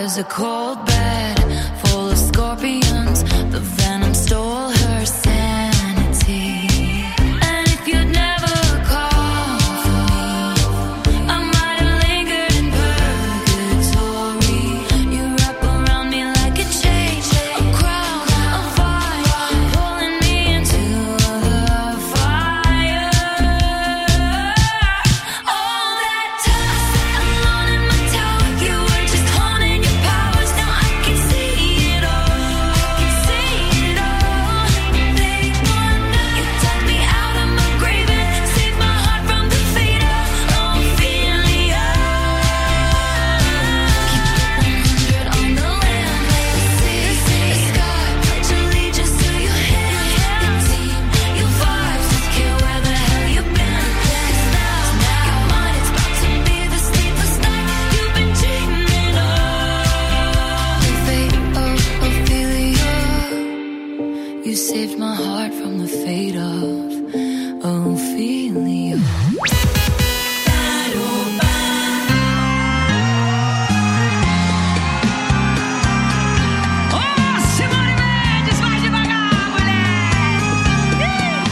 was a cold bed full of scorpions. The venom stole her sanity. And if you'd never called for me, I might have lingered in purgatory. You wrap around me like a chain, a crown, a fire, pulling me into the fire. All that time alone in my tower, you were just honing your powers. Now I can see it all. I can see it all. Day one, you dug me out of my grave and saved my heart from the fate of Ophelia. Keep it 100 on the land, let's see the sky. Pledge allegiance to your hand, your team, your vibes. Don't care where the hell you've been. 'Cause now your mind is about to be the sleepless night you've been dreaming of. The fate of Ophelia. You saved my heart from the fate of Ophelia. Simone Mendes, vai devagar, mulher.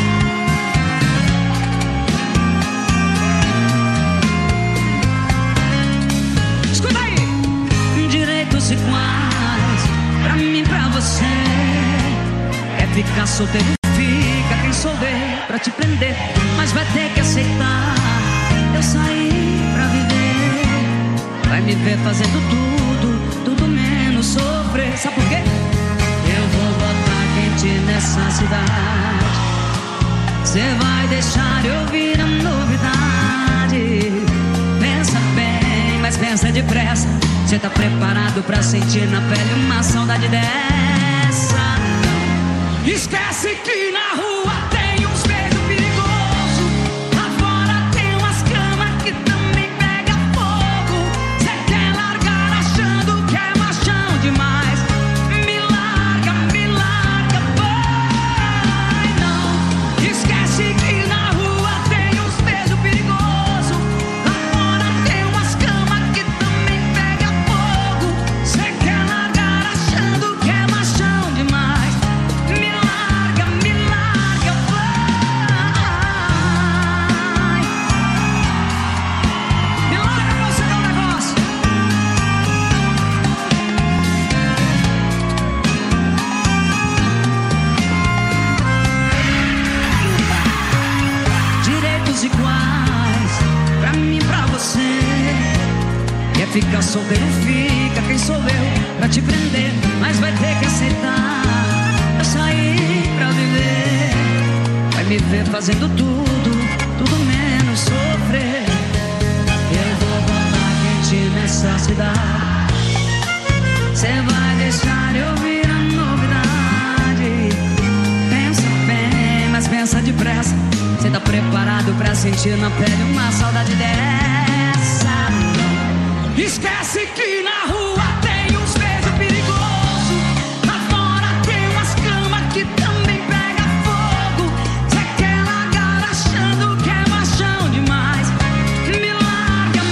Escuta aí. Direitos iguais pra mim, pra você. É ficar solteiro, fica quem souber pra te prender, mas vai ter que aceitar. Eu saí pra viver. Vai me ver fazendo tudo menos sofrer. Sabe por quê? Eu vou botar quente nessa cidade. Cê vai deixar eu ouvir a novidade. Pensa bem, mas pensa depressa. Cê tá preparado pra sentir na pele uma saudade dessa? Não. Esquece que na rua tem uns beijos perigosos. Lá fora tem umas camas que também pega fogo. Cê quer largar achando que é machão demais. Me larga, vai, não. Esquece que na rua tem uns beijos perigosos. Lá fora tem umas camas que também pega fogo. Cê quer largar achando que é machão demais. Me larga, vai. Me larga, pra você ver um negócio. Direitos iguais pra mim, pra você. Quer ficar solteiro, fica quem sou eu pra te prender, mas vai ter que aceitar. Eu saí pra viver. Vai me ver fazendo tudo menos sofrer. Eu vou botar quente nessa cidade. Cê vai deixar eu ouvir a novidade. Pensa bem, mas pensa depressa. Cê tá preparado pra sentir na pele uma saudade dessa? Não. Esquece que na rua tem uns beijos perigosos. Lá fora tem umas camas que também pega fogo. Cê quer largar achando que é machão demais. Me larga,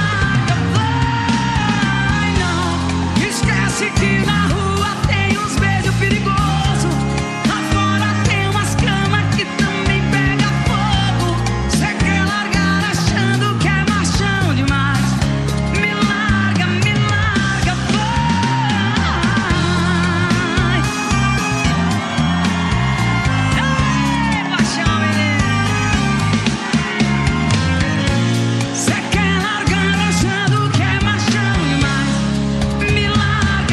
vai, não. Esquece que na rua tem uns beijos perigosos. Lá fora tem umas camas que também pega fogo. Cê quer largar achando que é machão demais. Me larga, vai. Ei, paixão, menino. Cê quer largar achando que é machão demais. Me larga,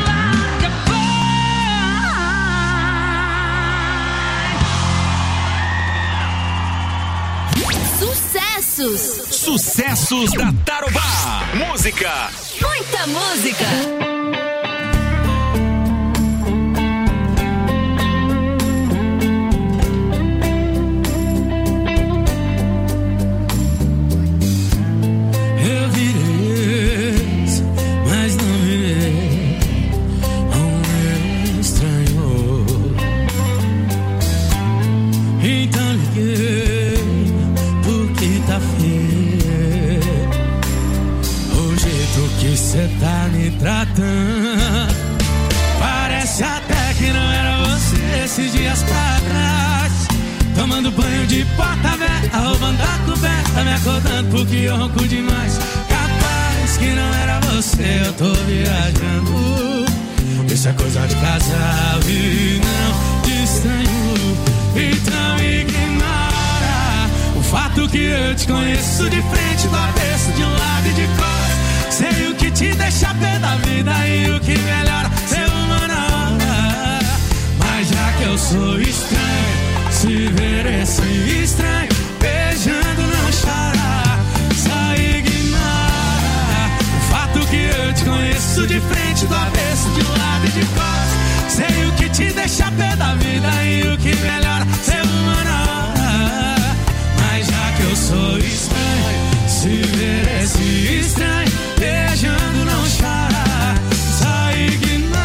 vai. Sucessos! Sucessos da Tarobá. Música. Muita música! Eu virei ex, mas não virei um estranho. Então liguei porque tá feio o jeito que cê tá me tratando. Parece até que não era você esses dias pra trás. Tomando banho de porta aberta, roubando a coberta, me acordando porque eu ronco demais. Capaz que não era você, eu tô viajando. Isso é coisa de casal e não de estranho. Então ignora o fato que eu te conheço de frente, do avesso, de um lado e de costas. Sei o que te deixa pé da vida e o que melhora ser humana. Mas já que eu sou estranho, se ver esse estranho beijando não chora. Só ignora o fato que eu te conheço de frente, do avesso, de um lado e de costas. Sei o que te deixa pé da vida e o que melhora ser humana. Mas já que eu sou estranho, se ver esse estranho beijando não chora. Só ignora.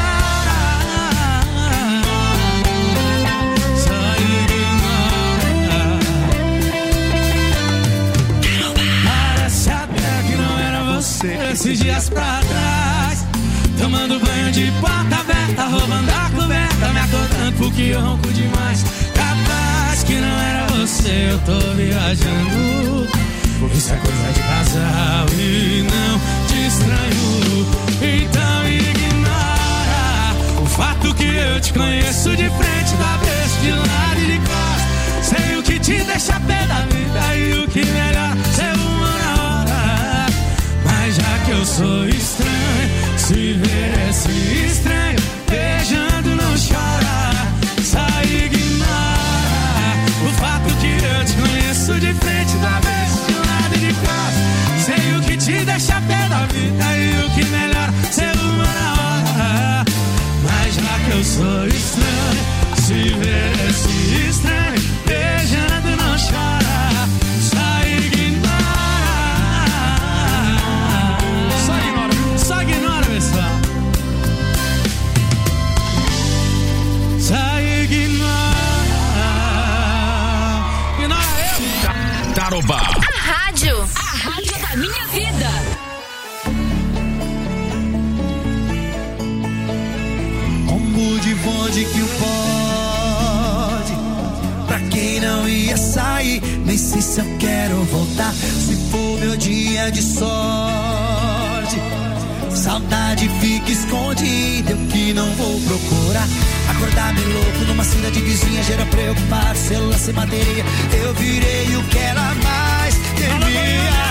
Só ignora. Parece até que não era você esses dias pra trás. Tomando banho de porta aberta, roubando a coberta, me acordando porque eu ronco demais. Capaz que não era você, eu tô viajando. Isso é coisa de casal e não de estranho. Então ignora o fato que eu te conheço de frente, do avesso, de lado e de costas. Sei o que te deixa pé da vida e o que melhor ser uma hora. Mas já que eu sou estranho, se ver esse estranho beijando não chora. Só ignora o fato que eu te conheço de frente, do avesso, de lado e de costas. Sei o que te deixa pé da vida e o que melhor ser uma hora. Mas já que eu sou estranho, se ver esse estranho beijando não chora. Só ignora. Só ignora, pessoal. Só ignora. Ignora eu. Tarobá. A rádio da minha vida. Combo de bonde que o pode. Pra quem não ia sair, nem sei se eu quero voltar. Se for meu dia de sorte, saudade fica escondida, eu que não vou procurar. Acordar bem louco numa cidade vizinha, gera preocupado, celular sem bateria. Eu virei o que ela mais temia.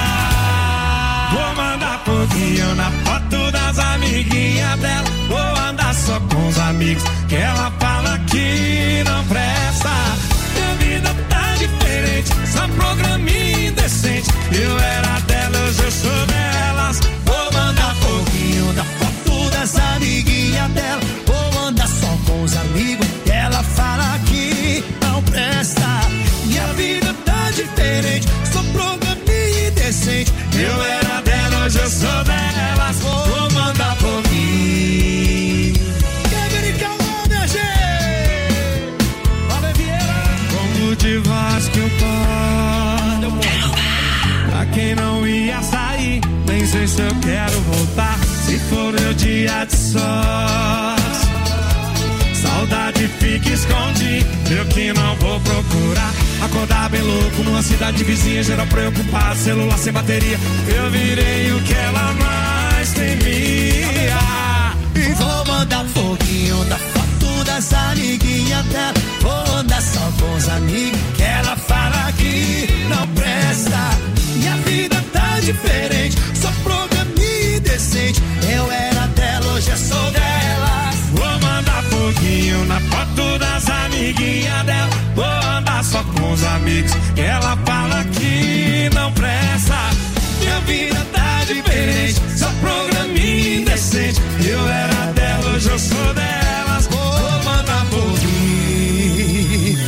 Vou mandar pouquinho na foto das amiguinhas dela. Vou andar só com os amigos que ela fala que não presta. Minha vida tá diferente, só programinha indecente. Eu era dela, hoje eu sou delas. Vou mandar pouquinho da foto das amiguinhas dela. Vou andar só com os amigos que ela fala que não presta. Minha vida tá diferente, só programinha indecente. Eu era dela, hoje eu sou delas. Vou mandar pouquinho. Quer brincar o minha gente? Valeu, Vieira. Como de Vasco eu paro. Pra quem não ia sair, nem sei se eu quero voltar. Se for meu dia de sorte, saudade fica escondida, eu que não vou procurar. Acordar bem louco numa cidade vizinha, geral preocupado, celular sem bateria. Eu virei o que ela mais temia. E vou mandar foguinho da foto das amiguinhas dela. Vou andar só com os amigos que ela fala que não presta. Minha vida tá diferente, só programinha indecente. Eu era dela, hoje eu sou dela. Vou mandar foguinho na foto das amiguinhas dela. Vou andar só com os amigos que ela fala que não presta. Minha vida tá diferente, só programinha indecente. Eu era dela, hoje eu sou delas. Vou mandar foguinho.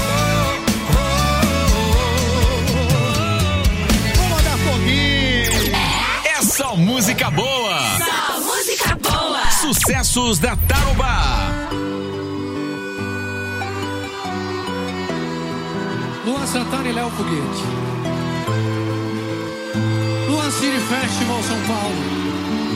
Vou mandar foguinho. É só música boa. Só música boa. Sucessos da Tarobá. Luan Santana e Léo Foguete. Luan City Festival São Paulo.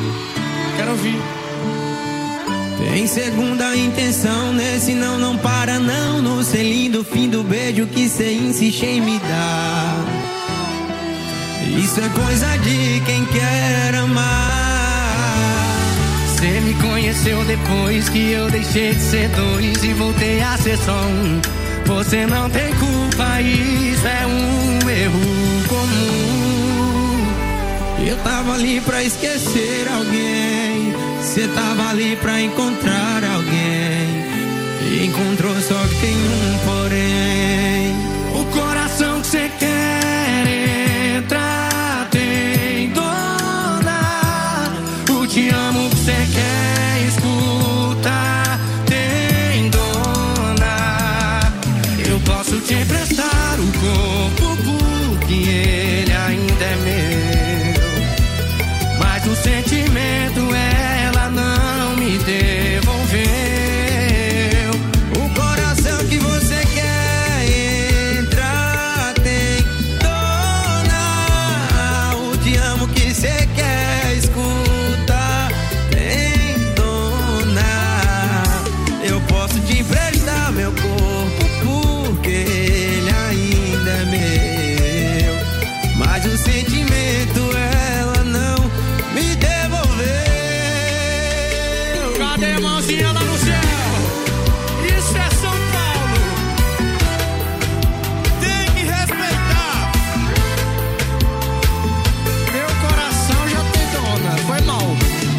ouvir. Tem segunda intenção, nesse não para não. No selinho do fim do beijo que cê insiste em me dar. Isso é coisa de quem quer amar. Cê me conheceu depois que eu deixei de ser dois e voltei a ser só um. Você não tem culpa, isso é um erro comum. Eu tava ali pra esquecer alguém, cê tava ali pra encontrar alguém. E encontrou, só que tem um porém. O coração que cê quer entrar tem dona. O te amo que cê quer escutar tem dona. Eu posso te emprestar o corpo porque ele ainda é meu, mas o sentimento ela não me devolveu. O coração que você quer entrar tem dona. O te amo que você quer escutar tem dona. Eu posso te emprestar meu corpo porque ele ainda é meu, mas o sentimento ela não me devolveu. Cadê a mãozinha lá no céu? Isso é São Paulo. Tem que respeitar. Meu coração já tem dona. Foi mal.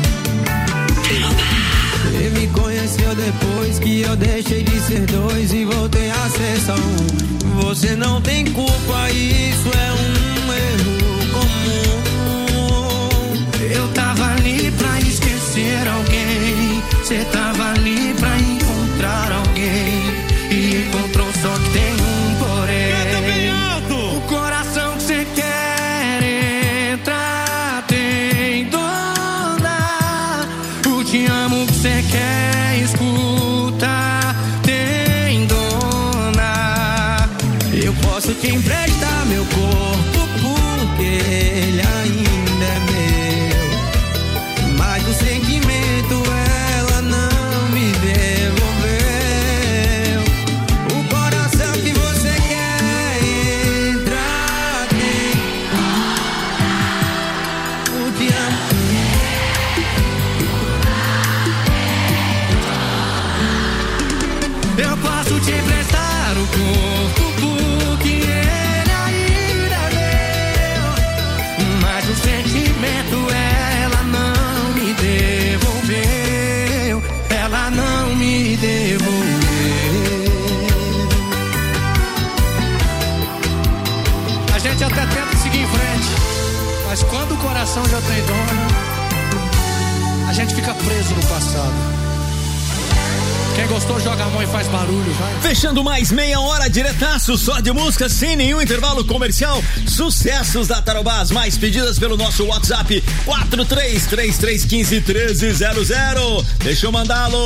Você me conheceu depois que eu deixei de ser dois e voltei a ser só um. Você não tem culpa, isso é um erro comum. Eu tava ali pra esquecer alguém, cê tava ali pra encontrar alguém. E encontrou, só que tem um porém. O coração que cê quer entrar tem dona. O te amo que cê quer escutar tem dona. Eu posso te emprestar meu corpo porque ele ainda é meu, mas o sentimento ela não me devolveu. O coração que você quer entrar tem. O te amo. Eu posso te emprestar o corpo porque ele ainda é meu, mas o sentimento ela não me devolveu. Ela não me devolveu. A gente até tenta seguir em frente, mas quando o coração já tem dona, a gente fica preso no passado. Quem gostou joga a mão e faz barulho, vai. Fechando mais meia hora diretaço só de música, sem nenhum intervalo comercial. Sucessos da Tarobá, as mais pedidas pelo nosso WhatsApp 4333151300. Deixa eu mandá-lo.